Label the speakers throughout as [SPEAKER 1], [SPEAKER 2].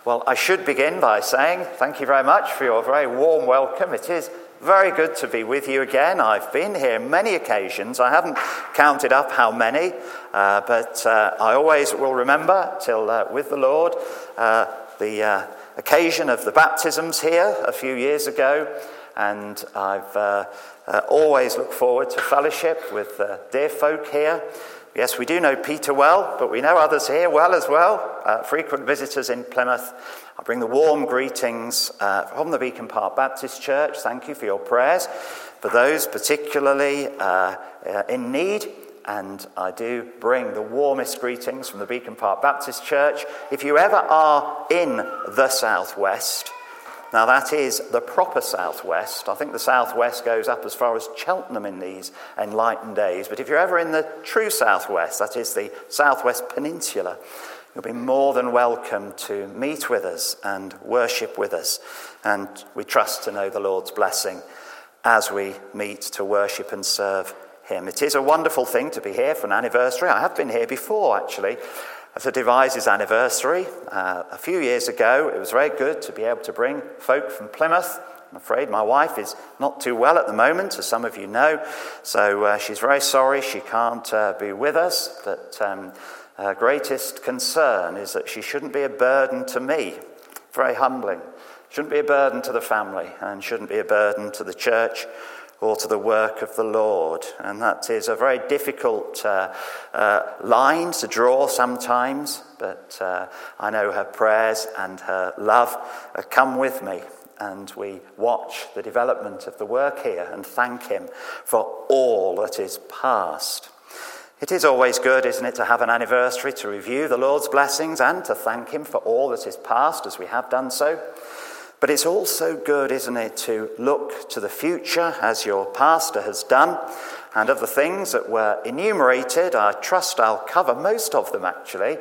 [SPEAKER 1] Well, I should begin by saying thank you very much for your very warm welcome. It is very good to be with you again. I've been here many occasions. I haven't counted up how many, but I always will remember till with the Lord the occasion of the baptisms here a few years ago, and I've always looked forward to fellowship with dear folk here. Yes, we do know Peter well, but we know others here well as well, frequent visitors in Plymouth. I bring the warm greetings from the Beacon Park Baptist Church. Thank you for your prayers for those particularly in need. And I do bring the warmest greetings from the Beacon Park Baptist Church. If you ever are in the southwest, now that is the proper southwest. I think the southwest goes up as far as Cheltenham in these enlightened days. But if you're ever in the true southwest, that is the southwest peninsula, you'll be more than welcome to meet with us and worship with us. And we trust to know the Lord's blessing as we meet to worship and serve him. It is a wonderful thing to be here for an anniversary. I have been here before, actually, as a Devizes anniversary. A few years ago, it was very good to be able to bring folk from Plymouth. I'm afraid my wife is not too well at the moment, as some of you know, so she's very sorry she can't be with us, but her greatest concern is that she shouldn't be a burden to me. Very humbling. Shouldn't be a burden to the family, and shouldn't be a burden to the church or to the work of the Lord. And that is a very difficult line to draw sometimes, but I know her prayers and her love come with me, and we watch the development of the work here and thank him for all that is past. It is always good, isn't it, to have an anniversary to review the Lord's blessings and to thank him for all that is past, as we have done so. But it's also good, isn't it, to look to the future, as your pastor has done. And of the things that were enumerated, I trust I'll cover most of them, actually.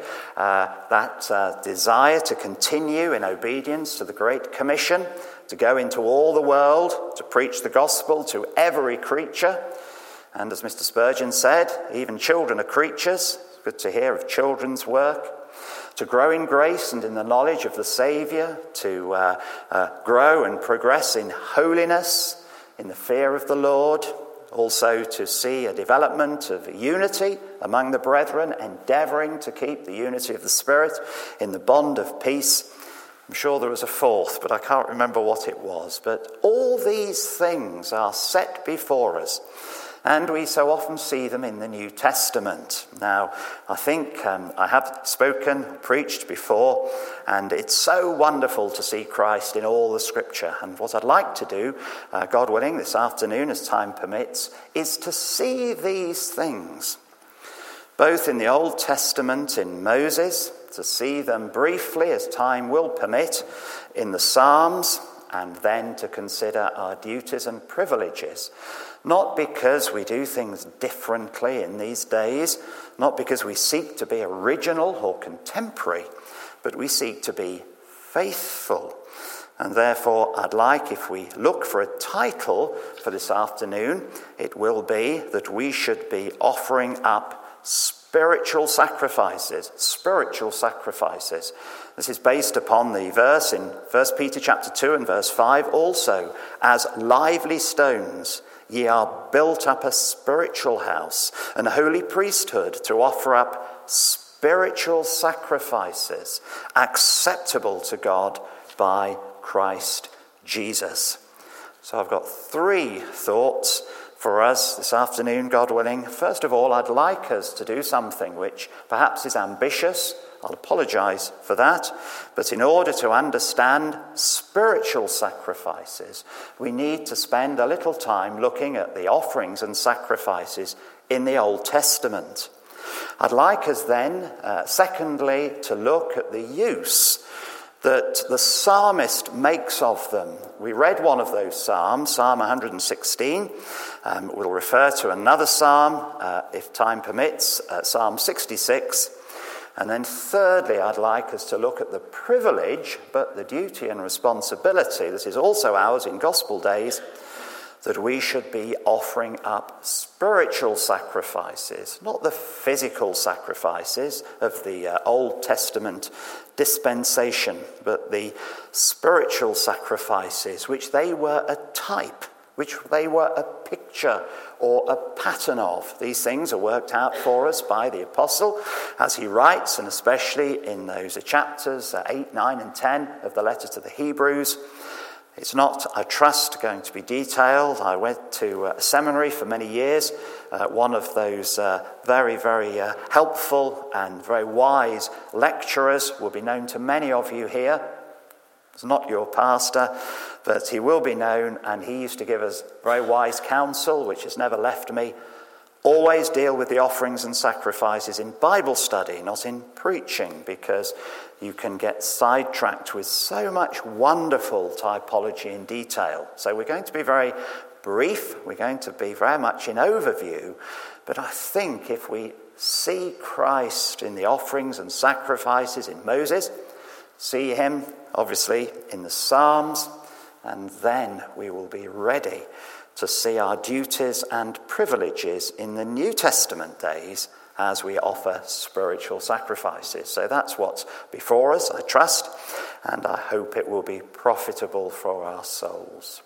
[SPEAKER 1] That desire to continue in obedience to the Great Commission, to go into all the world, to preach the gospel to every creature. And as Mr. Spurgeon said, even children are creatures. It's good to hear of children's work. To grow in grace and in the knowledge of the Saviour, to grow and progress in holiness, in the fear of the Lord, also to see a development of unity among the brethren, endeavouring to keep the unity of the Spirit in the bond of peace. I'm sure there was a fourth, but I can't remember what it was. But all these things are set before us, and we so often see them in the New Testament. Now, I think I have preached before, and it's so wonderful to see Christ in all the Scripture. And what I'd like to do, God willing, this afternoon, as time permits, is to see these things, both in the Old Testament in Moses, to see them briefly, as time will permit, in the Psalms, and then to consider our duties and privileges. Not because we do things differently in these days, not because we seek to be original or contemporary, but we seek to be faithful. And therefore, I'd like, if we look for a title for this afternoon, it will be that we should be offering up spiritual sacrifices. Spiritual sacrifices. This is based upon the verse in 1 Peter chapter 2 and verse 5 also. As lively stones, ye are built up a spiritual house, and a holy priesthood, to offer up spiritual sacrifices, acceptable to God by Christ Jesus. So I've got three thoughts for us this afternoon, God willing. First of all, I'd like us to do something which perhaps is ambitious. I'll apologise for that. But in order to understand spiritual sacrifices, we need to spend a little time looking at the offerings and sacrifices in the Old Testament. I'd like us then, secondly, to look at the use that the psalmist makes of them. We read one of those psalms, Psalm 116. We'll refer to another psalm, if time permits, Psalm 66. And then thirdly, I'd like us to look at the privilege, but the duty and responsibility that is also ours in gospel days, that we should be offering up spiritual sacrifices, not the physical sacrifices of the Old Testament dispensation, but the spiritual sacrifices, which they were a type, which they were a picture or a pattern of. These things are worked out for us by the apostle as he writes, and especially in those chapters 8, 9 and 10 of the letter to the Hebrews. It's not, I trust, going to be detailed. I went to a seminary for many years. One of those very, very helpful and very wise lecturers will be known to many of you here. It's not your pastor, but he will be known, and he used to give us very wise counsel, which has never left me. Always deal with the offerings and sacrifices in Bible study, not in preaching, because you can get sidetracked with so much wonderful typology and detail. So we're going to be very brief, we're going to be very much in overview, but I think if we see Christ in the offerings and sacrifices in Moses, see him obviously in the Psalms, and then we will be ready to see our duties and privileges in the New Testament days as we offer spiritual sacrifices. So that's what's before us, I trust, and I hope it will be profitable for our souls.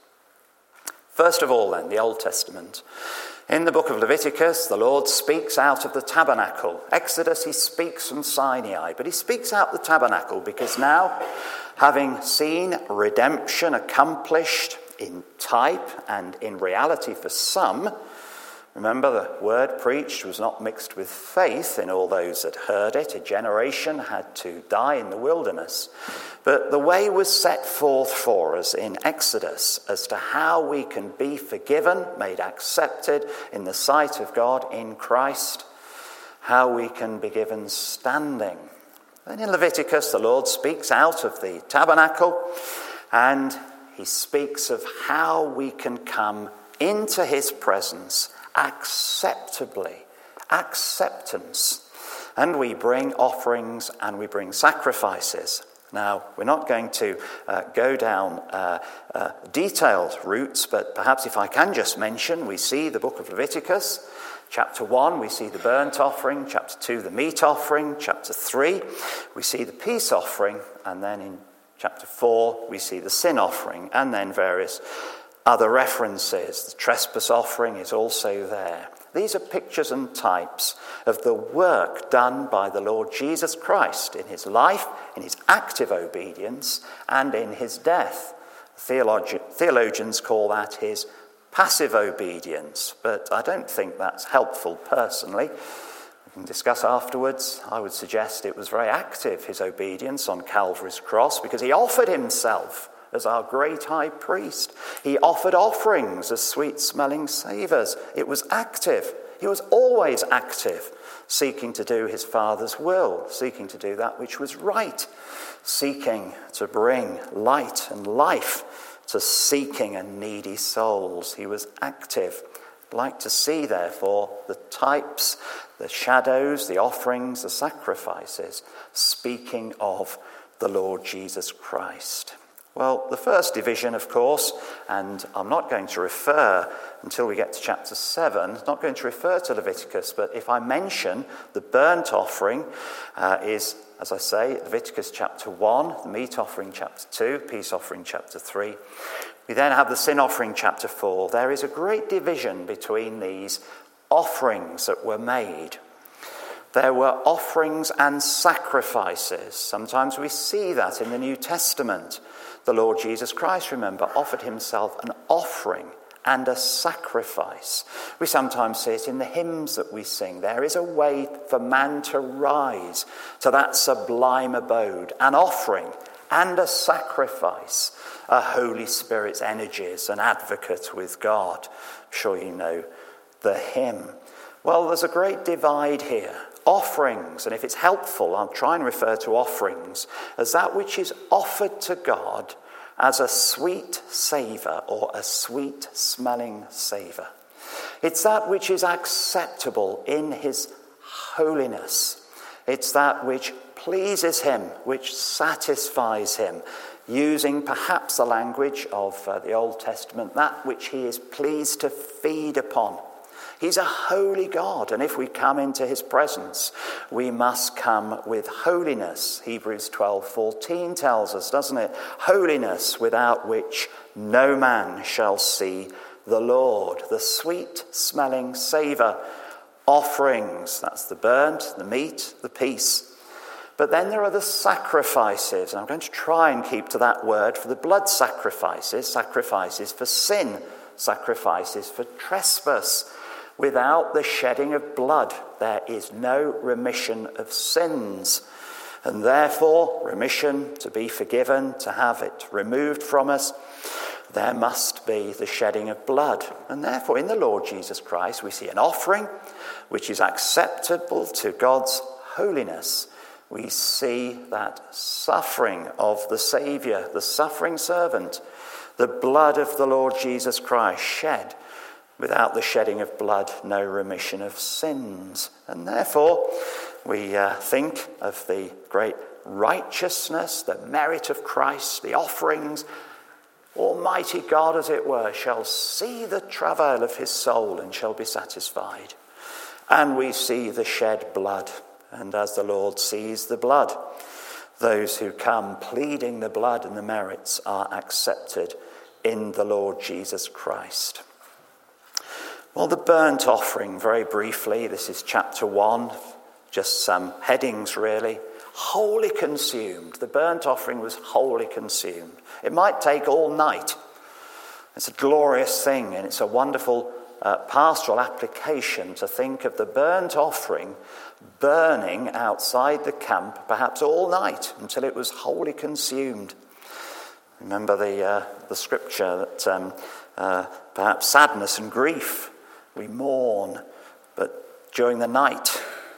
[SPEAKER 1] First of all then, the Old Testament. In the book of Leviticus, the Lord speaks out of the tabernacle. Exodus, he speaks from Sinai, but he speaks out the tabernacle because now, having seen redemption accomplished in type and in reality for some, remember the word preached was not mixed with faith in all those that heard it. A generation had to die in the wilderness. But the way was set forth for us in Exodus as to how we can be forgiven, made accepted in the sight of God in Christ, how we can be given standing. Then in Leviticus, the Lord speaks out of the tabernacle, and he speaks of how we can come into his presence acceptably, acceptance. And we bring offerings and we bring sacrifices. Now, we're not going to go down detailed routes, but perhaps if I can just mention, we see the book of Leviticus. Chapter 1, we see the burnt offering. Chapter 2, the meat offering. Chapter 3, we see the peace offering. And then in chapter 4, we see the sin offering, and then various other references. The trespass offering is also there. These are pictures and types of the work done by the Lord Jesus Christ in his life, in his active obedience, and in his death. Theologians call that his passive obedience, but I don't think that's helpful personally. We can discuss afterwards. I would suggest it was very active, his obedience on Calvary's cross, because he offered himself as our great high priest. He offered offerings as sweet-smelling savours. It was active. He was always active, seeking to do his Father's will, seeking to do that which was right, seeking to bring light and life to seeking and needy souls. He was active. I'd like to see, therefore, the types, the shadows, the offerings, the sacrifices, speaking of the Lord Jesus Christ. Well, the first division, of course, and I'm not going to refer until we get to chapter 7, not going to refer to Leviticus, but if I mention the burnt offering is, as I say, Leviticus chapter 1, the meat offering chapter 2, peace offering chapter 3. We then have the sin offering chapter 4. There is a great division between these offerings that were made. There were offerings and sacrifices. Sometimes we see that in the New Testament. The Lord Jesus Christ, remember, offered himself an offering and a sacrifice. We sometimes see it in the hymns that we sing. There is a way for man to rise to that sublime abode, an offering and a sacrifice, a Holy Spirit's energies, an advocate with God. I'm sure you know the hymn. Well, there's a great divide here. Offerings, and if it's helpful, I'll try and refer to offerings as that which is offered to God as a sweet savour or a sweet-smelling savour. It's that which is acceptable in his holiness. It's that which pleases him, which satisfies him. using perhaps the language of the Old Testament, that which he is pleased to feed upon. He's a holy God, and if we come into his presence, we must come with holiness. Hebrews 12:14 tells us, doesn't it? Holiness without which no man shall see the Lord. The sweet-smelling savour offerings, that's the burnt, the meat, the peace. But then there are the sacrifices, and I'm going to try and keep to that word for the blood sacrifices, sacrifices for sin, sacrifices for trespass. Without the shedding of blood, there is no remission of sins. And therefore, remission, to be forgiven, to have it removed from us, there must be the shedding of blood. And therefore, in the Lord Jesus Christ, we see an offering which is acceptable to God's holiness. We see that suffering of the Saviour, the suffering servant, the blood of the Lord Jesus Christ shed. Without the shedding of blood, no remission of sins. And therefore, we think of the great righteousness, the merit of Christ, the offerings. Almighty God, as it were, shall see the travail of his soul and shall be satisfied. And we see the shed blood. And as the Lord sees the blood, those who come pleading the blood and the merits are accepted in the Lord Jesus Christ. Well, the burnt offering, very briefly, this is chapter 1, just some headings really. Wholly consumed. The burnt offering was wholly consumed. It might take all night. It's a glorious thing, and it's a wonderful pastoral application to think of the burnt offering burning outside the camp, perhaps all night, until it was wholly consumed. Remember the scripture that perhaps sadness and grief, we mourn, but during the night,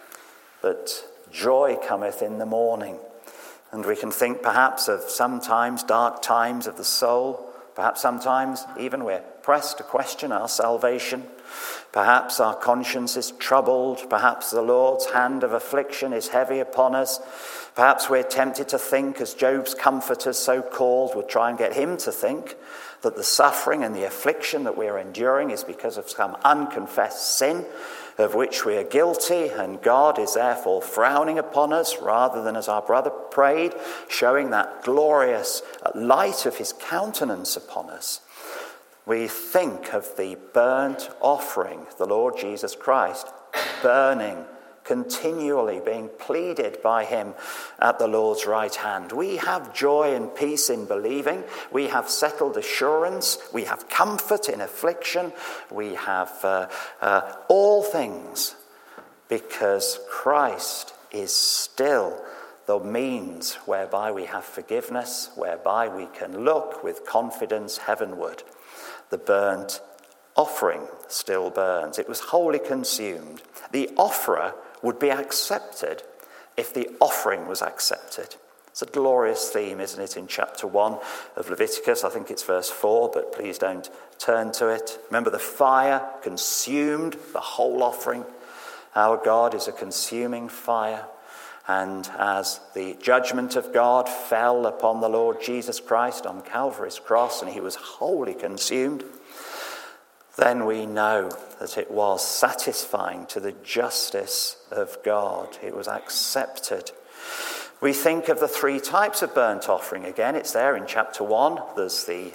[SPEAKER 1] but joy cometh in the morning. And we can think perhaps of sometimes dark times of the soul, perhaps sometimes even we're pressed to question our salvation. Perhaps our conscience is troubled. Perhaps the Lord's hand of affliction is heavy upon us. Perhaps we're tempted to think, as Job's comforters, so called, would try and get him to think, that the suffering and the affliction that we are enduring is because of some unconfessed sin of which we are guilty, and God is therefore frowning upon us, rather than, as our brother prayed, showing that glorious light of his countenance upon us. We think of the burnt offering, the Lord Jesus Christ, burning, continually being pleaded by him at the Lord's right hand. We have joy and peace in believing. We have settled assurance. We have comfort in affliction. We have all things because Christ is still the means whereby we have forgiveness, whereby we can look with confidence heavenward. The burnt offering still burns. It was wholly consumed. The offerer would be accepted if the offering was accepted. It's a glorious theme, isn't it, in chapter 1 of Leviticus? I think it's verse 4, but please don't turn to it. Remember, the fire consumed the whole offering. Our God is a consuming fire. And as the judgment of God fell upon the Lord Jesus Christ on Calvary's cross, and he was wholly consumed, then we know that it was satisfying to the justice of God. It was accepted. We think of the three types of burnt offering. Again, it's there in chapter 1. There's the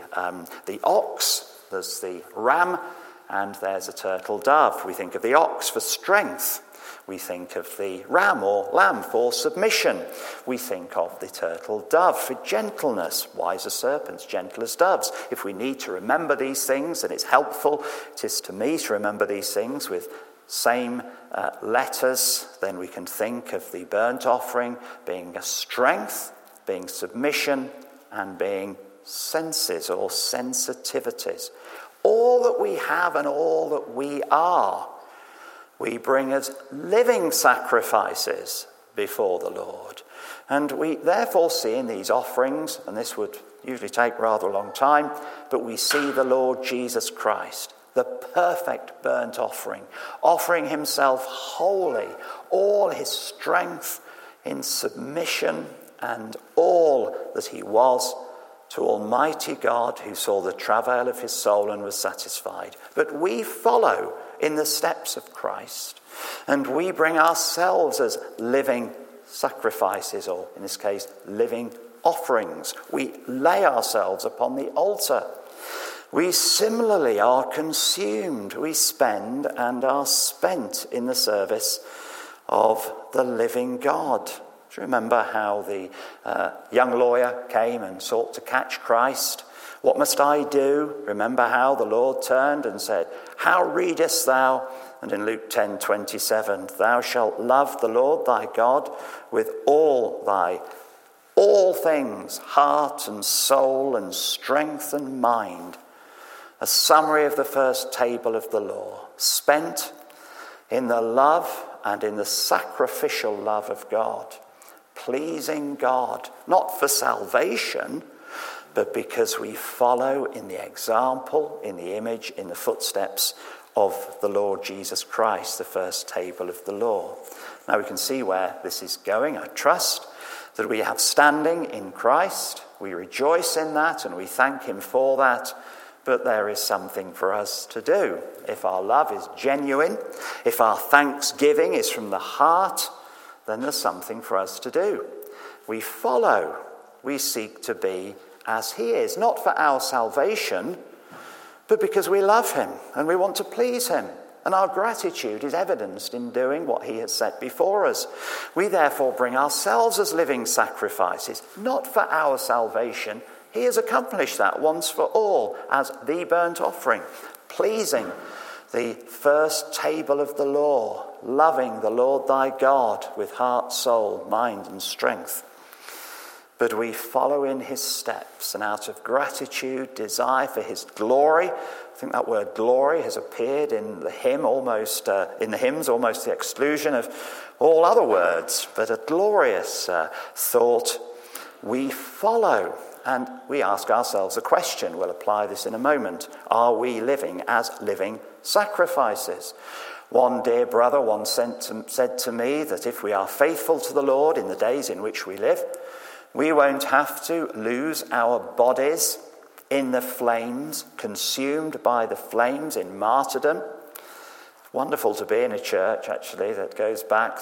[SPEAKER 1] ox, there's the ram, and there's a turtle dove. We think of the ox for strength. We think of the ram or lamb for submission. We think of the turtle dove for gentleness. Wise as serpents, gentle as doves. If we need to remember these things, and it's helpful, it is to me to remember these things with same letters, then we can think of the burnt offering being a strength, being submission, and being senses or sensitivities. All that we have and all that we are, we bring as living sacrifices before the Lord. And we therefore see in these offerings, and this would usually take rather a long time, but we see the Lord Jesus Christ, the perfect burnt offering, offering himself wholly, all his strength in submission and all that he was to Almighty God, who saw the travail of his soul and was satisfied. But we follow in the steps of Christ, and we bring ourselves as living sacrifices, or in this case, living offerings. We lay ourselves upon the altar. We similarly are consumed. We spend and are spent in the service of the living God. Do you remember how the young lawyer came and sought to catch Christ? What must I do? Remember how the Lord turned and said, "How readest thou?" And in Luke 10:27, "Thou shalt love the Lord thy God with all things, heart and soul and strength and mind." A summary of the first table of the law, spent in the love and in the sacrificial love of God, pleasing God, not for salvation, but because we follow in the example, in the image, in the footsteps of the Lord Jesus Christ, the first table of the law. Now we can see where this is going. I trust that we have standing in Christ. We rejoice in that and we thank him for that. But there is something for us to do. If our love is genuine, if our thanksgiving is from the heart, then there's something for us to do. We follow. We seek to be as he is, not for our salvation, but because we love him and we want to please him. And our gratitude is evidenced in doing what he has set before us. We therefore bring ourselves as living sacrifices, not for our salvation. He has accomplished that once for all as the burnt offering, pleasing the first table of the law, loving the Lord thy God with heart, soul, mind and strength. But we follow in his steps, and out of gratitude, desire for his glory. I think that word glory has appeared in the hymn almost in the hymns, almost to the exclusion of all other words. But a glorious thought. We follow, and we ask ourselves a question. We'll apply this in a moment. Are we living as living sacrifices? One dear brother once said to me that if we are faithful to the Lord in the days in which we live, we won't have to lose our bodies in the flames, consumed by the flames in martyrdom. It's wonderful to be in a church, actually, that goes back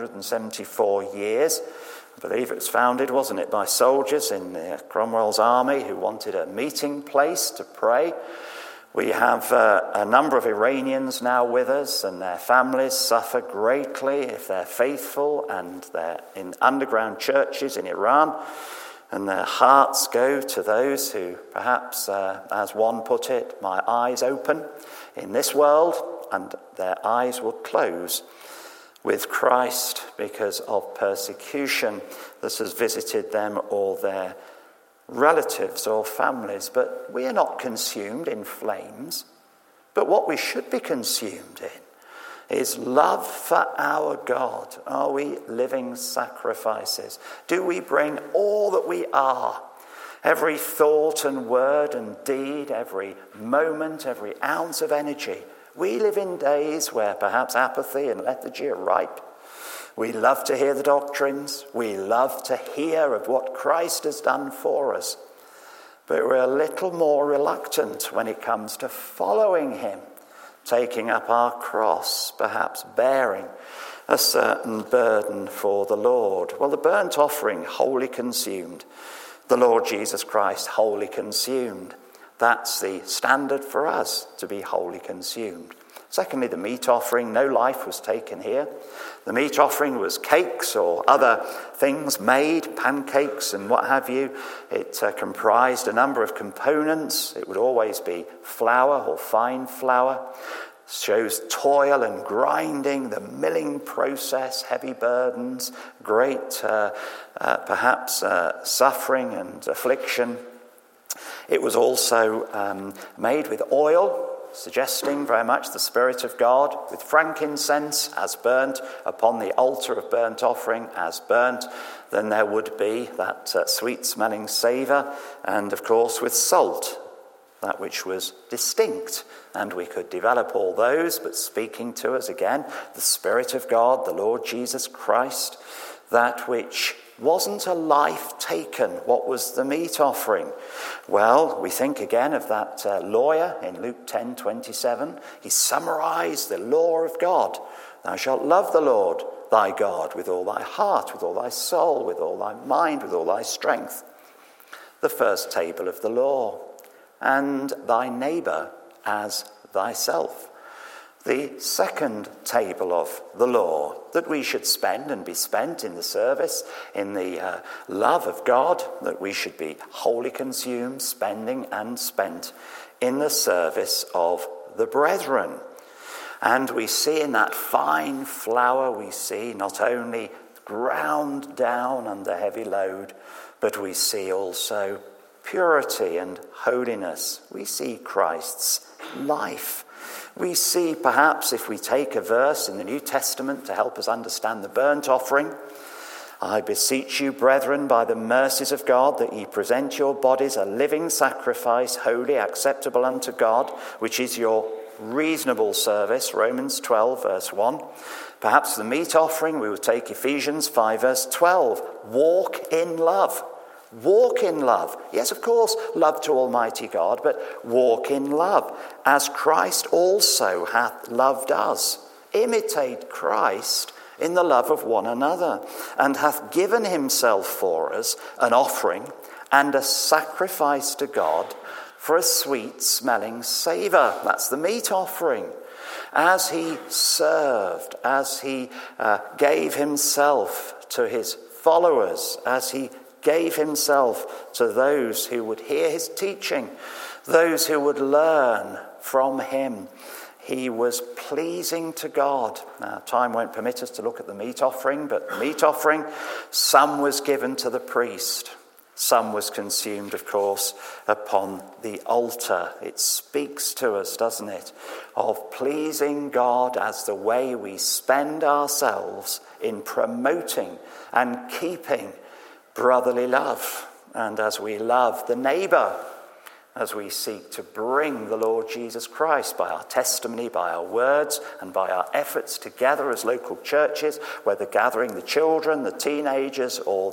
[SPEAKER 1] 374 years. I believe it was founded, wasn't it, by soldiers in Cromwell's army who wanted a meeting place to pray. We have a number of Iranians now with us, and their families suffer greatly if they're faithful, and they're in underground churches in Iran, and their hearts go to those who perhaps, as one put it, my eyes open in this world, and their eyes will close with Christ because of persecution that has visited them or their relatives or families. But we are not consumed in flames. But what we should be consumed in is love for our God. Are we living sacrifices? Do we bring all that we are, every thought and word and deed, every moment, every ounce of energy? We live in days where perhaps apathy and lethargy are ripe. We love to hear the doctrines. We love to hear of what Christ has done for us. But we're a little more reluctant when it comes to following him, taking up our cross, perhaps bearing a certain burden for the Lord. Well, the burnt offering, wholly consumed. The Lord Jesus Christ, wholly consumed. That's the standard for us, to be wholly consumed. Secondly, the meat offering, no life was taken here. The meat offering was cakes or other things made, pancakes and what have you. It comprised a number of components. It would always be flour or fine flour. It shows toil and grinding, the milling process, heavy burdens, great perhaps suffering and affliction. It was also made with oil, suggesting very much the Spirit of God, with frankincense as burnt upon the altar of burnt offering as burnt. Then there would be that sweet-smelling savour, and of course with salt, that which was distinct. And we could develop all those, but speaking to us again, the Spirit of God, the Lord Jesus Christ, that which Wasn't a life taken. What was the meat offering? Well, we think again of that lawyer in Luke 10:27. He summarized the law of God. Thou shalt love the Lord thy God with all thy heart, with all thy soul, with all thy mind, with all thy strength. The first table of the law. And thy neighbour as thyself. The second table of the law, that we should spend and be spent in the service, in the love of God, that we should be wholly consumed, spending and spent in the service of the brethren. And we see in that fine flour, we see not only ground down under heavy load, but we see also purity and holiness. We see Christ's life. We see, perhaps, if we take a verse in the New Testament to help us understand the burnt offering, I beseech you, brethren, by the mercies of God, that ye present your bodies a living sacrifice, holy, acceptable unto God, which is your reasonable service, Romans 12, verse 1. Perhaps the meat offering, we will take Ephesians 5, verse 12. Walk in love. Walk in love. Yes, of course, love to Almighty God, but walk in love, as Christ also hath loved us. Imitate Christ in the love of one another, and hath given himself for us an offering and a sacrifice to God for a sweet-smelling savour. That's the meat offering. As he served, as he gave himself to his followers, as he gave himself to those who would hear his teaching, those who would learn from him. He was pleasing to God. Now, time won't permit us to look at the meat offering, but the meat offering, some was given to the priest. Some was consumed, of course, upon the altar. It speaks to us, doesn't it, of pleasing God as the way we spend ourselves in promoting and keeping brotherly love, and as we love the neighbour, as we seek to bring the Lord Jesus Christ by our testimony, by our words, and by our efforts together as local churches, whether gathering the children, the teenagers, or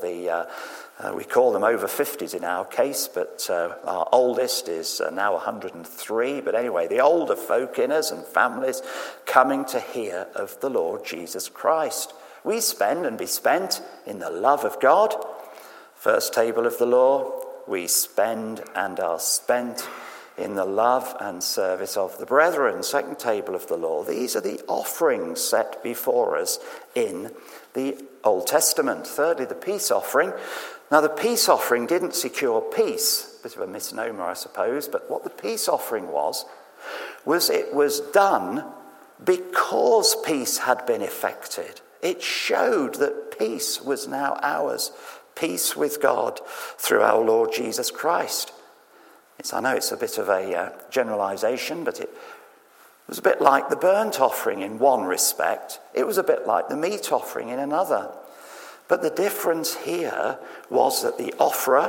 [SPEAKER 1] we call them over 50s in our case, but our oldest is now 103. But anyway, the older folk in us and families coming to hear of the Lord Jesus Christ. We spend and be spent in the love of God. First table of the law, we spend and are spent in the love and service of the brethren. Second table of the law, these are the offerings set before us in the Old Testament. Thirdly, the peace offering. Now, the peace offering didn't secure peace. Bit of a misnomer, I suppose, but what the peace offering was it was done because peace had been effected. It showed that peace was now ours. Peace with God through our Lord Jesus Christ. I know it's a bit of a generalization, but it was a bit like the burnt offering in one respect. It was a bit like the meat offering in another. But the difference here was that the offerer,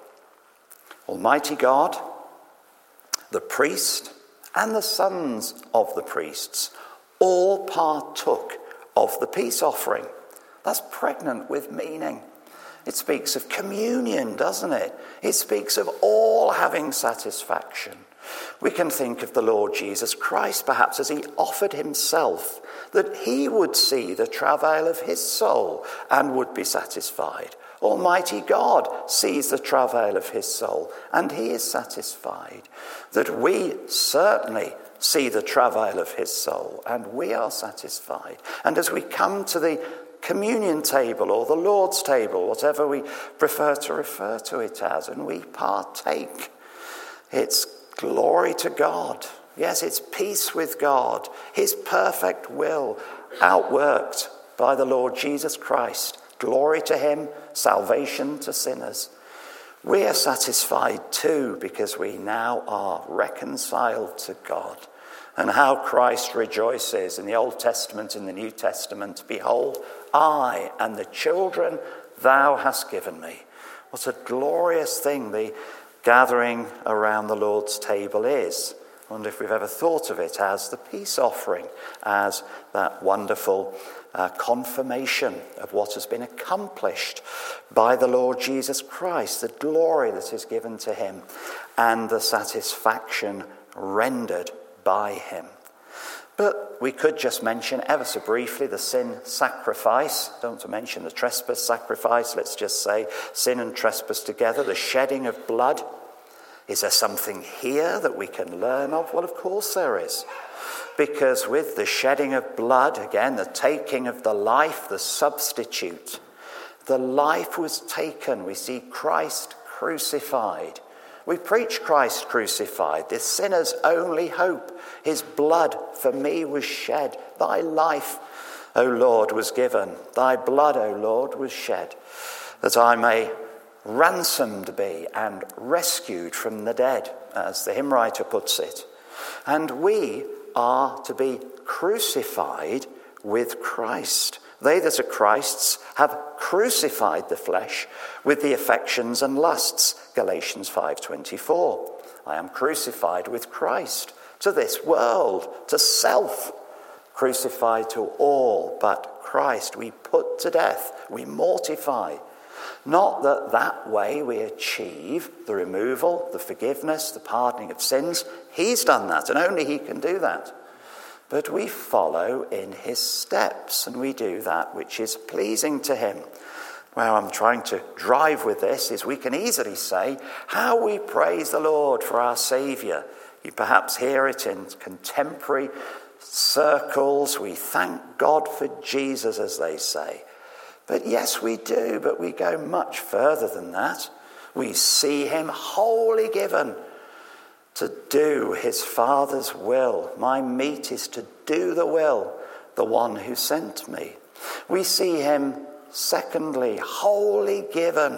[SPEAKER 1] Almighty God, the priest, and the sons of the priests all partook of the peace offering. That's pregnant with meaning. It speaks of communion, doesn't it? It speaks of all having satisfaction. We can think of the Lord Jesus Christ, perhaps, as he offered himself, that he would see the travail of his soul and would be satisfied. Almighty God sees the travail of his soul and he is satisfied. That we certainly see the travail of his soul and we are satisfied. And as we come to the communion table or the Lord's table, whatever we prefer to refer to it as, and we partake, it's glory to God. Yes, it's peace with God, his perfect will outworked by the Lord Jesus Christ. Glory to him, salvation to sinners. We are satisfied too because we now are reconciled to God. And how Christ rejoices in the Old Testament, in the New Testament. Behold, I and the children thou hast given me. What a glorious thing the gathering around the Lord's table is. I wonder if we've ever thought of it as the peace offering, as that wonderful confirmation of what has been accomplished by the Lord Jesus Christ, the glory that is given to him, and the satisfaction rendered by him. But we could just mention ever so briefly the sin sacrifice. Don't want to mention the trespass sacrifice. Let's just say sin and trespass together, the shedding of blood. Is there something here that we can learn of? Well, of course there is. Because with the shedding of blood, again, the taking of the life, the substitute, the life was taken. We see Christ crucified. We preach Christ crucified, the sinner's only hope. His blood for me was shed. Thy life, O Lord, was given. Thy blood, O Lord, was shed, that I may ransomed be and rescued from the dead, as the hymn writer puts it. And we are to be crucified with Christ. They that are Christ's have crucified the flesh with the affections and lusts. Galatians 5:24. I am crucified with Christ to this world, to self, crucified to all but Christ. We put to death, we mortify. Not that way we achieve the removal, the forgiveness, the pardoning of sins. He's done that, and only he can do that. But we follow in his steps, and we do that which is pleasing to him. Where I'm trying to drive with this is we can easily say how we praise the Lord for our Saviour. You perhaps hear it in contemporary circles. We thank God for Jesus, as they say. But yes, we do, but we go much further than that. We see him wholly given to do his Father's will. My meat is to do the will, the one who sent me. We see him, secondly, wholly given,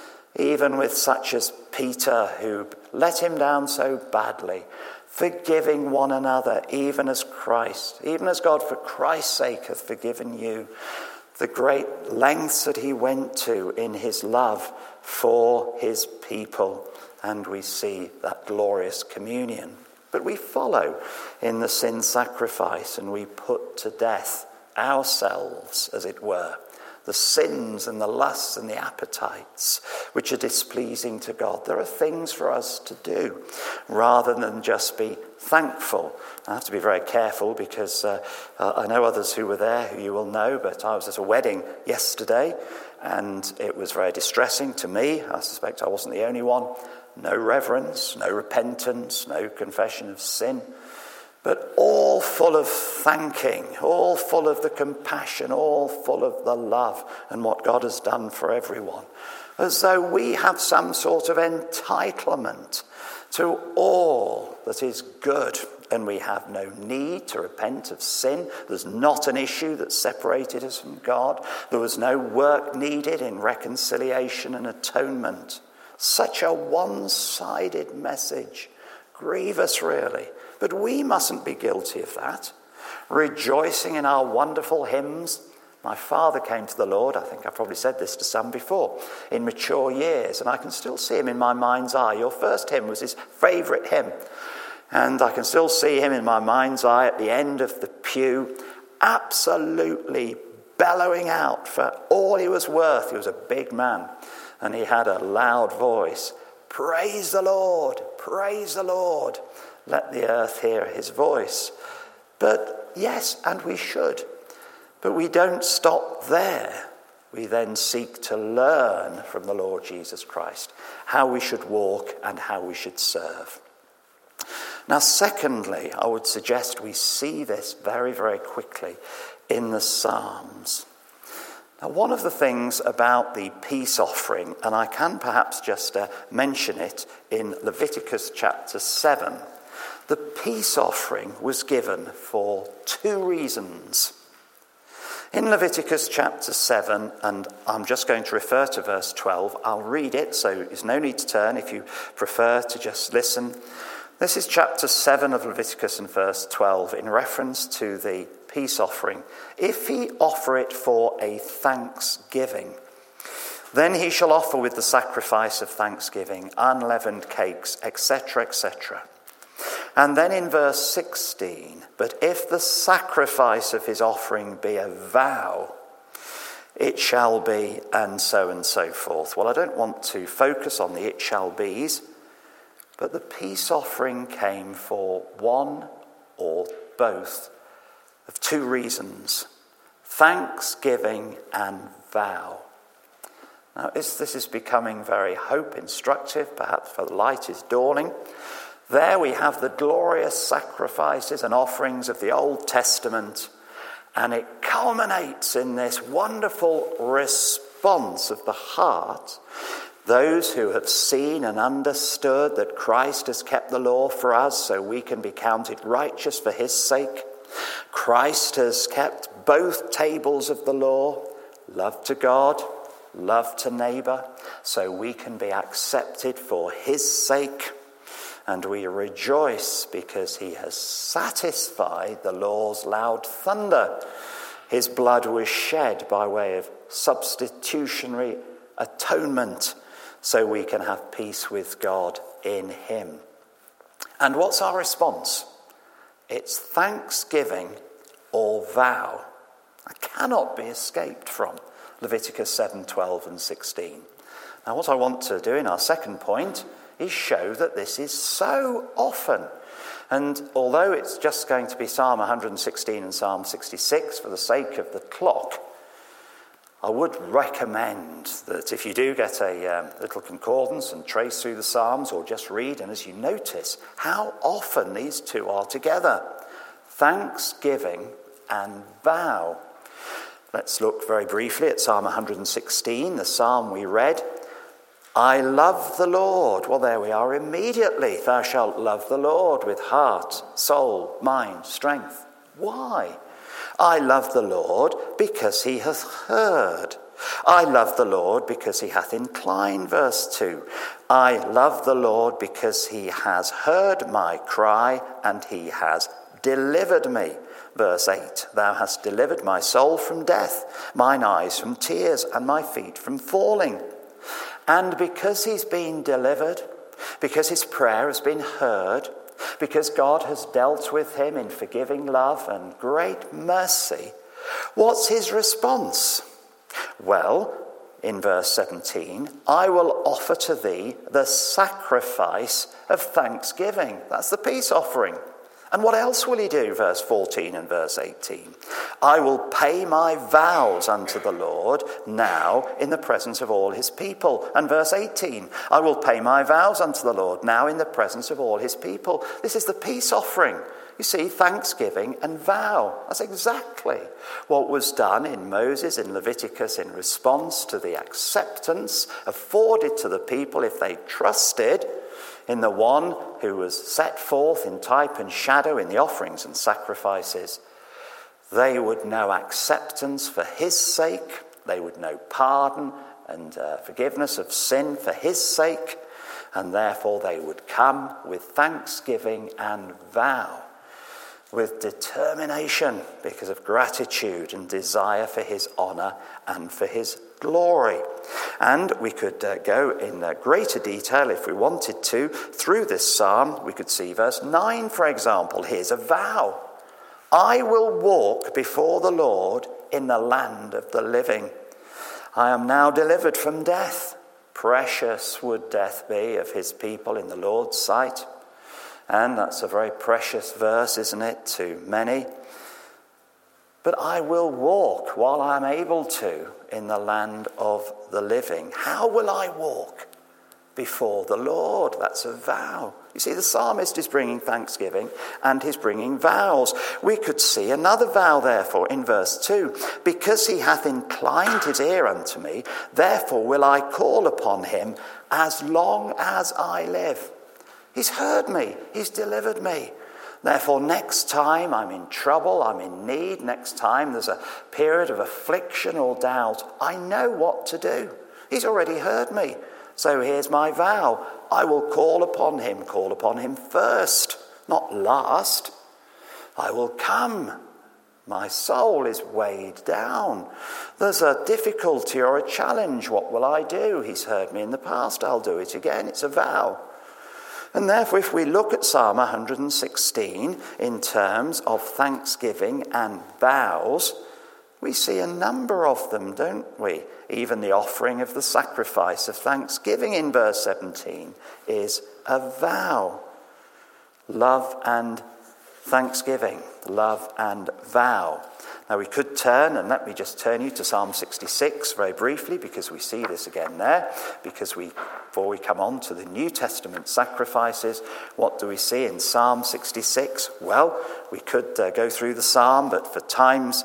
[SPEAKER 1] even with such as Peter, who let him down so badly, forgiving one another, even as Christ, even as God for Christ's sake hath forgiven you. The great lengths that he went to in his love for his people. And we see that glorious communion. But we follow in the sin sacrifice, and we put to death ourselves, as it were, the sins and the lusts and the appetites which are displeasing to God. There are things for us to do rather than just be thankful. I have to be very careful because I know others who were there who you will know, but I was at a wedding yesterday and it was very distressing to me. I suspect I wasn't the only one. No reverence, no repentance, no confession of sin, but all full of thanking, all full of the compassion, all full of the love and what God has done for everyone, as though we have some sort of entitlement to all that is good, and we have no need to repent of sin. There's not an issue that separated us from God. There was no work needed in reconciliation and atonement. Such a one-sided message. Grievous, really. But we mustn't be guilty of that. Rejoicing in our wonderful hymns. My father came to the Lord, I think I've probably said this to some before, in mature years, and I can still see him in my mind's eye. Your first hymn was his favourite hymn, and I can still see him in my mind's eye at the end of the pew, absolutely bellowing out for all he was worth. He was a big man, and he had a loud voice. Praise the Lord, praise the Lord. Let the earth hear his voice. But yes, and we should. But we don't stop there. We then seek to learn from the Lord Jesus Christ how we should walk and how we should serve. Now, secondly, I would suggest we see this very, very quickly in the Psalms. Now, one of the things about the peace offering, and I can perhaps just mention it in Leviticus chapter 7, the peace offering was given for two reasons. In Leviticus chapter 7, and I'm just going to refer to verse 12, I'll read it, so there's no need to turn if you prefer to just listen. This is chapter 7 of Leviticus and verse 12 in reference to the peace offering. If he offer it for a thanksgiving, then he shall offer with the sacrifice of thanksgiving unleavened cakes, etc., etc. And then in verse 16, but if the sacrifice of his offering be a vow, it shall be, and so forth. Well, I don't want to focus on the it shall be's, but the peace offering came for one or both of two reasons: thanksgiving and vow. Now, this is becoming very hope instructive, perhaps, for the light is dawning. There we have the glorious sacrifices and offerings of the Old Testament, and it culminates in this wonderful response of the heart. Those who have seen and understood that Christ has kept the law for us so we can be counted righteous for his sake. Christ has kept both tables of the law, love to God, love to neighbour, so we can be accepted for his sake. And we rejoice because he has satisfied the law's loud thunder. His blood was shed by way of substitutionary atonement, so we can have peace with God in him. And what's our response? It's thanksgiving or vow. That cannot be escaped from Leviticus 7, 12 and 16. Now, what I want to do in our second point is show that this is so often. And although it's just going to be Psalm 116 and Psalm 66 for the sake of the clock, I would recommend that if you do get a little concordance and trace through the Psalms, or just read, and as you notice how often these two are together, thanksgiving and vow. Let's look very briefly at Psalm 116, the psalm we read. I love the Lord. Well, there we are immediately. Thou shalt love the Lord with heart, soul, mind, strength. Why? I love the Lord because he hath heard. I love the Lord because he hath inclined, verse 2. I love the Lord because he has heard my cry and he has delivered me. Verse 8, thou hast delivered my soul from death, mine eyes from tears, and my feet from falling. And because he's been delivered, because his prayer has been heard, because God has dealt with him in forgiving love and great mercy, what's his response? Well, in verse 17, I will offer to thee the sacrifice of thanksgiving. That's the peace offering. And what else will he do? Verse 14 and verse 18. I will pay my vows unto the Lord now in the presence of all his people. And verse 18. I will pay my vows unto the Lord now in the presence of all his people. This is the peace offering. You see, thanksgiving and vow. That's exactly what was done in Moses in Leviticus in response to the acceptance afforded to the people if they trusted in the one who was set forth in type and shadow in the offerings and sacrifices. They would know acceptance for his sake. They would know pardon and forgiveness of sin for his sake. And therefore they would come with thanksgiving and vow, with determination because of gratitude and desire for his honour and for his glory. And we could go in greater detail if we wanted to through this psalm. We could see verse 9, for example. Here's a vow. I will walk before the Lord in the land of the living. I am now delivered from death. Precious would death be of his people in the Lord's sight. And that's a very precious verse, isn't it, to many? But I will walk while I'm able to in the land of the living. How will I walk? Before the Lord. That's a vow. You see, the psalmist is bringing thanksgiving and he's bringing vows. We could see another vow, therefore, in verse 2. Because he hath inclined his ear unto me, therefore will I call upon him as long as I live. He's heard me. He's delivered me. Therefore, next time I'm in trouble, I'm in need, next time there's a period of affliction or doubt, I know what to do. He's already heard me. So here's my vow. I will call upon him first, not last. I will come. My soul is weighed down. There's a difficulty or a challenge. What will I do? He's heard me in the past. I'll do it again. It's a vow. And therefore, if we look at Psalm 116 in terms of thanksgiving and vows, we see a number of them, don't we? Even the offering of the sacrifice of thanksgiving in verse 17 is a vow. Love and thanksgiving, love and vow. Now we could turn, and let me just turn you to Psalm 66 very briefly, because we see this again there. Before we come on to the New Testament sacrifices, what do we see in Psalm 66? Well, we could go through the psalm, but for time's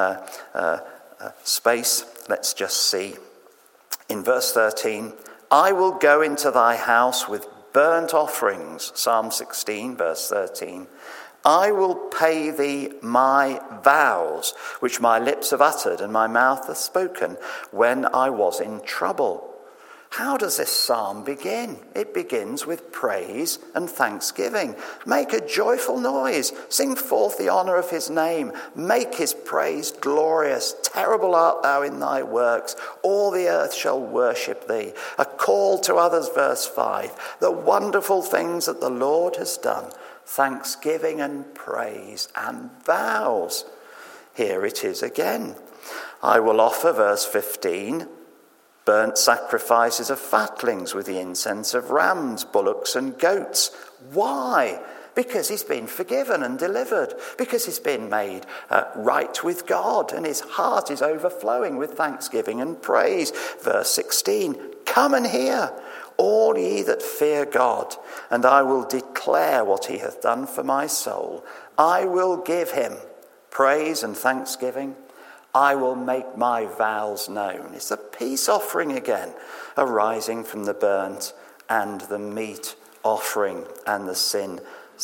[SPEAKER 1] space, let's just see. In verse 13, I will go into thy house with burnt offerings. Psalm 16, verse 13. I will pay thee my vows, which my lips have uttered and my mouth hath spoken when I was in trouble. How does this psalm begin? It begins with praise and thanksgiving. Make a joyful noise. Sing forth the honour of his name. Make his praise glorious. Terrible art thou in thy works. All the earth shall worship thee. A call to others, verse 5. The wonderful things that the Lord has done. Thanksgiving and praise and vows. Here it is again. I will offer, verse 15, burnt sacrifices of fatlings with the incense of rams, bullocks and goats. Why? Because he's been forgiven and delivered. Because he's been made right with God, and his heart is overflowing with thanksgiving and praise. Verse 16, come and hear, all ye that fear God, and I will declare what he hath done for my soul. I will give him praise and thanksgiving. I will make my vows known. It's a peace offering again, arising from the burnt and the meat offering and the sin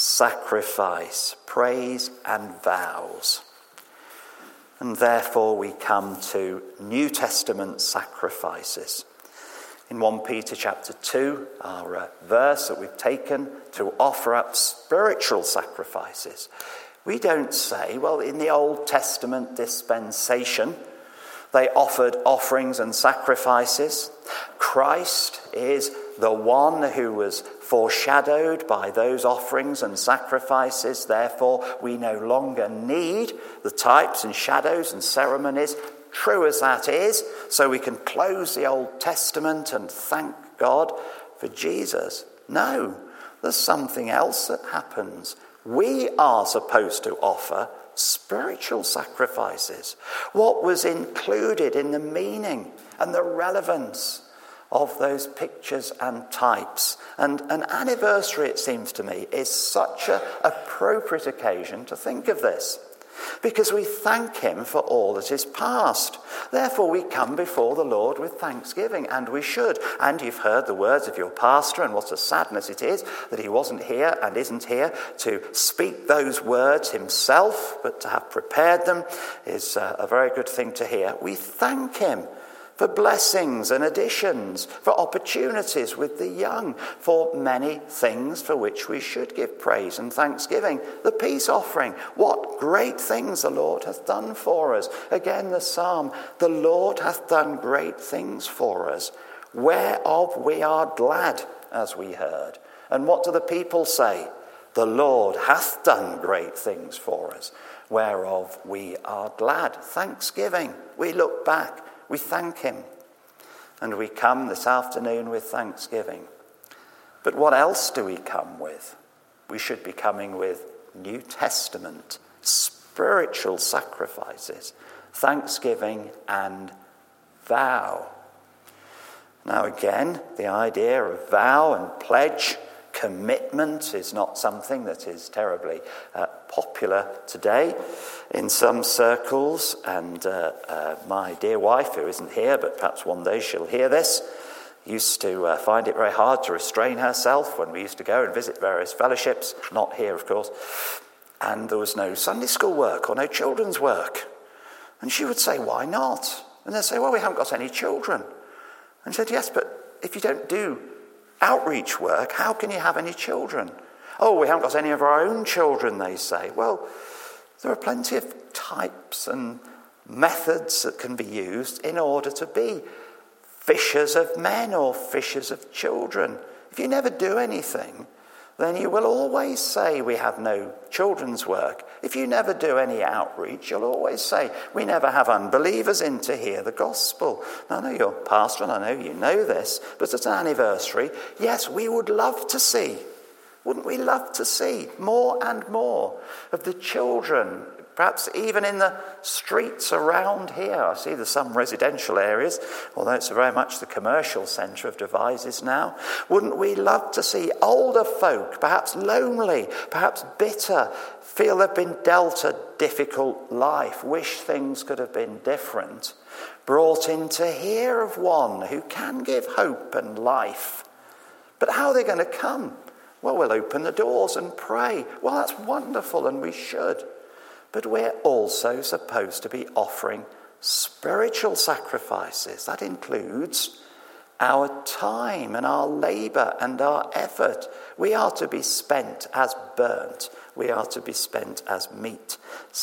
[SPEAKER 1] sacrifice. Praise and vows. And therefore we come to New Testament sacrifices. In 1 Peter chapter 2, our verse that we've taken to offer up spiritual sacrifices, we don't say, well, in the Old Testament dispensation, they offered offerings and sacrifices. Christ is the one who was foreshadowed by those offerings and sacrifices. Therefore, we no longer need the types and shadows and ceremonies, true as that is, so we can close the Old Testament and thank God for Jesus. No, there's something else that happens. We are supposed to offer spiritual sacrifices. What was included in the meaning and the relevance of those pictures and types. And an anniversary, it seems to me, is such an appropriate occasion to think of this, because we thank him for all that is past. Therefore, we come before the Lord with thanksgiving, and we should. And you've heard the words of your pastor, and what a sadness it is that he wasn't here and isn't here to speak those words himself, but to have prepared them is a very good thing to hear. We thank him for blessings and additions, for opportunities with the young, for many things for which we should give praise and thanksgiving. The peace offering, what great things the Lord hath done for us. Again, the psalm, the Lord hath done great things for us, whereof we are glad, as we heard. And what do the people say? The Lord hath done great things for us, whereof we are glad. Thanksgiving, we look back. We thank him, and we come this afternoon with thanksgiving. But what else do we come with? We should be coming with New Testament, spiritual sacrifices, thanksgiving and vow. Now again, the idea of vow and pledge, commitment is not something that is terribly popular today in some circles, and my dear wife, who isn't here, but perhaps one day she'll hear this, used to find it very hard to restrain herself when we used to go and visit various fellowships, not here of course, and there was no Sunday school work or no children's work. And she would say, why not? And they'd say, well, we haven't got any children. And she said, yes, but if you don't do outreach work, how can you have any children? Oh, we haven't got any of our own children, they say. Well, there are plenty of types and methods that can be used in order to be fishers of men or fishers of children. If you never do anything, then you will always say we have no children's work. If you never do any outreach, you'll always say we never have unbelievers in to hear the gospel. Now, I know you're pastor and I know you know this, but it's an anniversary. Yes, we would love to see, wouldn't we love to see more and more of the children, perhaps even in the streets around here. I see there's some residential areas, although it's very much the commercial centre of Devizes now. Wouldn't we love to see older folk, perhaps lonely, perhaps bitter, feel they've been dealt a difficult life, wish things could have been different, brought in to hear of one who can give hope and life. But how are they going to come? Well, we'll open the doors and pray. Well, that's wonderful, and we should. But we're also supposed to be offering spiritual sacrifices. That includes our time and our labour and our effort. We are to be spent as burnt. We are to be spent as meat.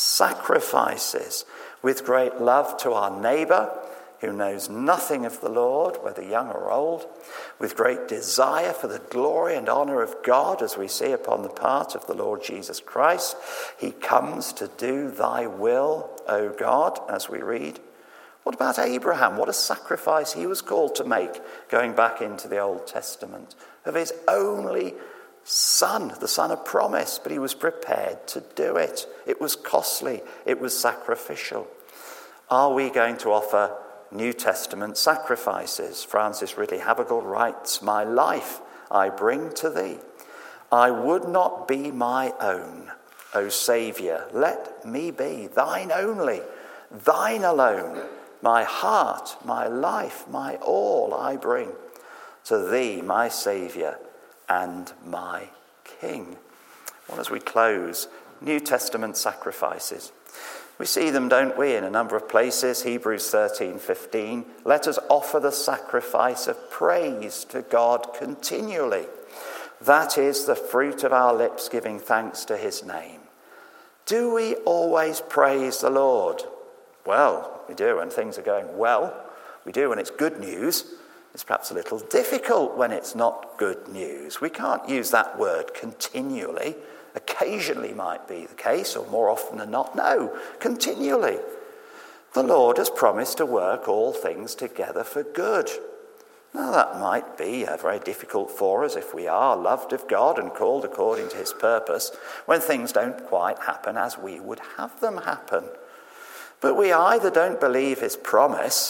[SPEAKER 1] Sacrifices with great love to our neighbour who knows nothing of the Lord, whether young or old, with great desire for the glory and honour of God, as we see upon the part of the Lord Jesus Christ. He comes to do thy will, O God, as we read. What about Abraham? What a sacrifice he was called to make, going back into the Old Testament, of his only son, the son of promise, but he was prepared to do it. It was costly. It was sacrificial. Are we going to offer New Testament sacrifices? Francis Ridley Havergal writes, "My life I bring to thee. I would not be my own, O Saviour. Let me be thine only, thine alone. My heart, my life, my all I bring to thee, my Saviour and my King." Well, as we close, New Testament sacrifices. We see them, don't we, in a number of places. Hebrews 13:15. Let us offer the sacrifice of praise to God continually. That is the fruit of our lips, giving thanks to his name. Do we always praise the Lord? Well, we do when things are going well. We do when it's good news. It's perhaps a little difficult when it's not good news. We can't use that word continually. Occasionally might be the case, or more often than not, no, continually. The Lord has promised to work all things together for good. Now, that might be very difficult for us if we are loved of God and called according to his purpose, when things don't quite happen as we would have them happen. But we either don't believe his promise,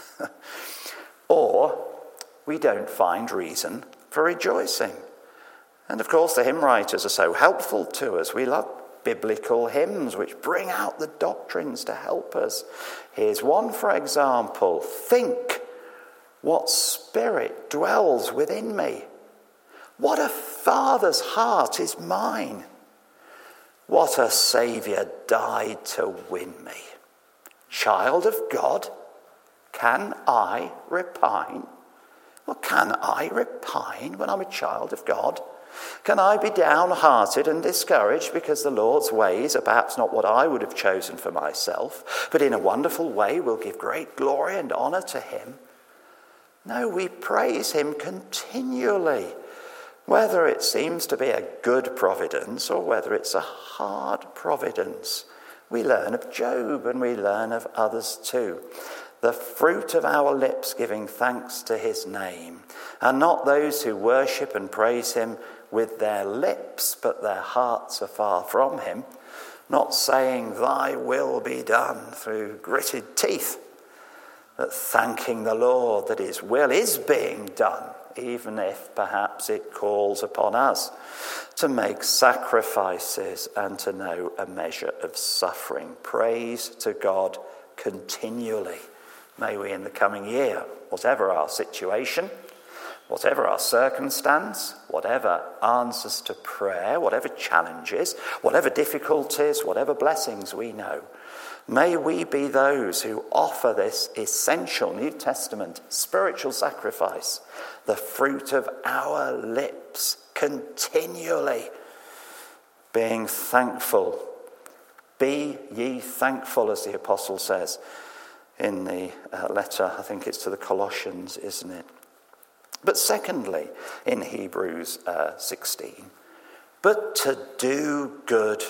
[SPEAKER 1] or we don't find reason for rejoicing. And of course, the hymn writers are so helpful to us. We love biblical hymns which bring out the doctrines to help us. Here's one, for example. Think what spirit dwells within me. What a Father's heart is mine. What a Saviour died to win me. Child of God, can I repine? Well, can I repine when I'm a child of God? Can I be downhearted and discouraged because the Lord's ways are perhaps not what I would have chosen for myself, but in a wonderful way will give great glory and honour to him? No, we praise him continually, whether it seems to be a good providence or whether it's a hard providence. We learn of Job and we learn of others too. The fruit of our lips giving thanks to his name, and not those who worship and praise him with their lips, but their hearts are far from him, not saying thy will be done through gritted teeth, but thanking the Lord that his will is being done, even if perhaps it calls upon us to make sacrifices and to know a measure of suffering. Praise to God continually. May we in the coming year, whatever our situation, whatever our circumstance, whatever answers to prayer, whatever challenges, whatever difficulties, whatever blessings we know, may we be those who offer this essential New Testament spiritual sacrifice, the fruit of our lips, continually being thankful. Be ye thankful, as the apostle says in the letter, I think it's to the Colossians, isn't it? But secondly, in Hebrews 16, but to do good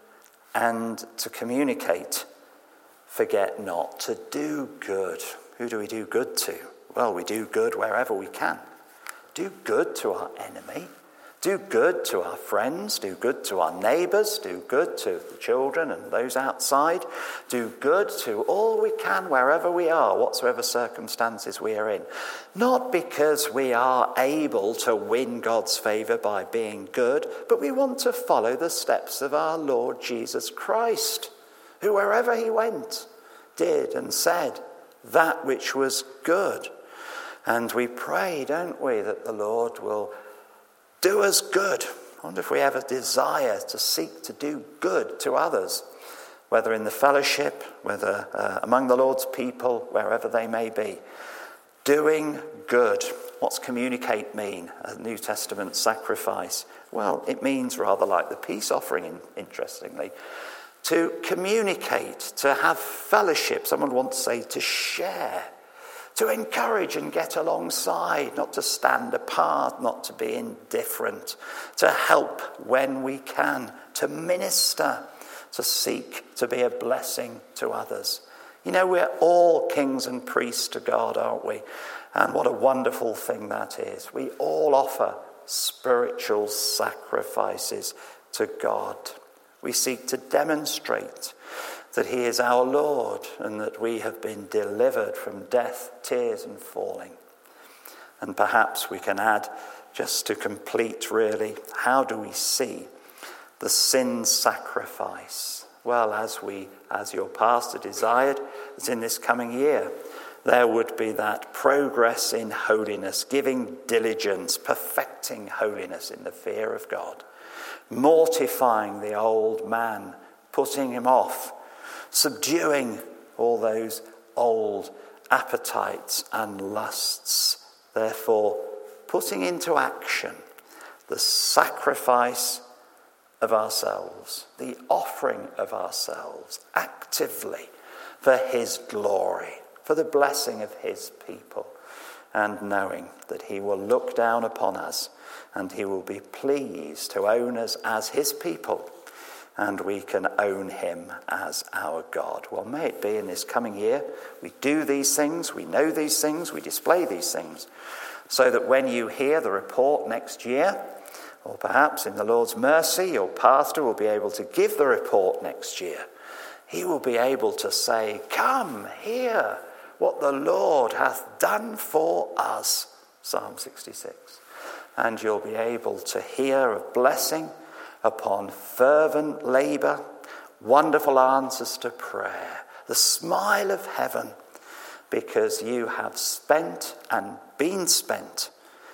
[SPEAKER 1] and to communicate. Forget not to do good. Who do we do good to? Well, we do good wherever we can. Do good to our enemy. Do good to our friends. Do good to our neighbours. Do good to the children and those outside. Do good to all we can wherever we are, whatsoever circumstances we are in. Not because we are able to win God's favour by being good, but we want to follow the steps of our Lord Jesus Christ, who wherever he went did and said that which was good. And we pray, don't we, that the Lord will do us good. I wonder if we have a desire to seek to do good to others, whether in the fellowship, whether among the Lord's people, wherever they may be. Doing good. What's communicate mean? A New Testament sacrifice. Well, it means rather like the peace offering, interestingly, to communicate, to have fellowship. Someone wants to say to share, to encourage and get alongside, not to stand apart, not to be indifferent, to help when we can, to minister, to seek to be a blessing to others. You know, we're all kings and priests to God, aren't we? And what a wonderful thing that is. We all offer spiritual sacrifices to God. We seek to demonstrate that he is our Lord and that we have been delivered from death, tears and falling. And perhaps we can add, just to complete really, how do we see the sin sacrifice? Well, as your pastor desired, that in this coming year, there would be that progress in holiness, giving diligence, perfecting holiness in the fear of God, mortifying the old man, putting him off, subduing all those old appetites and lusts. Therefore, putting into action the sacrifice of ourselves, the offering of ourselves actively for his glory, for the blessing of his people, and knowing that he will look down upon us and he will be pleased to own us as his people, and we can own him as our God. Well, may it be in this coming year we do these things, we know these things, we display these things, so that when you hear the report next year, or perhaps in the Lord's mercy, your pastor will be able to give the report next year. He will be able to say, "Come, hear what the Lord hath done for us," Psalm 66. And you'll be able to hear of blessing upon fervent labour, wonderful answers to prayer, the smile of heaven, because you have spent and been spent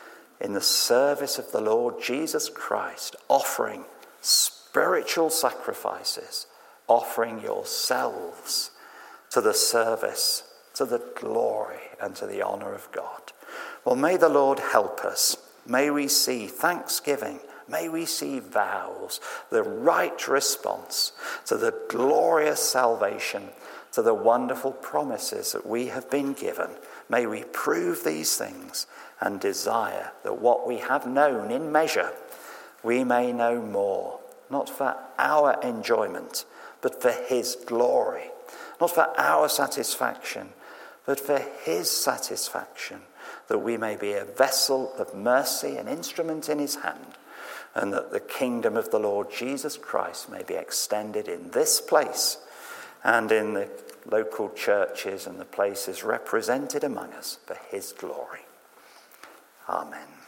[SPEAKER 1] in the service of the Lord Jesus Christ, offering spiritual sacrifices, offering yourselves to the service, to the glory and to the honour of God. Well, may the Lord help us. May we see thanksgiving. May we see vows, the right response to the glorious salvation, to the wonderful promises that we have been given. May we prove these things and desire that what we have known in measure, we may know more, not for our enjoyment, but for his glory, not for our satisfaction, but for his satisfaction, that we may be a vessel of mercy, an instrument in his hand, and that the kingdom of the Lord Jesus Christ may be extended in this place and in the local churches and the places represented among us for his glory. Amen.